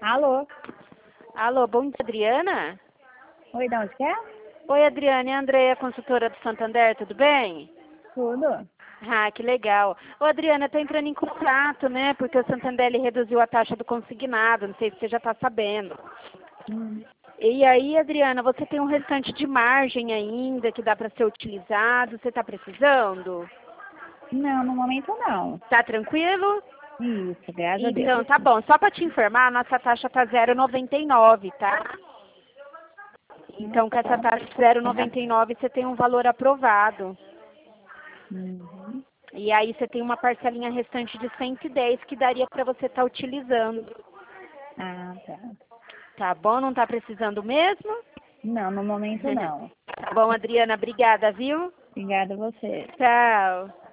Alô? Alô, bom dia, Adriana? Oi, de onde que é? Oi, Adriana, é a Andrea, consultora do Santander, tudo bem? Tudo. Ah, que legal. Ô, Adriana, tá entrando em contato, né? Porque o Santander ele reduziu a taxa do consignado, não sei se você já tá sabendo. Hum. E aí, Adriana, você tem um restante de margem ainda que dá para ser utilizado, você tá precisando? Não, no momento não. Tá tranquilo? Isso, graças a Deus. Então, tá bom. Só para te informar, a nossa taxa tá 0,99, tá? Então, com Nossa, essa tá. taxa de 0,99, você tem um valor aprovado. Uhum. E aí você tem uma parcelinha restante de 110 que daria para você estar utilizando. Ah, tá. Tá bom? Não tá precisando mesmo? Não, no momento não. Tá bom, Adriana. Obrigada, viu? Obrigada a você. Tchau.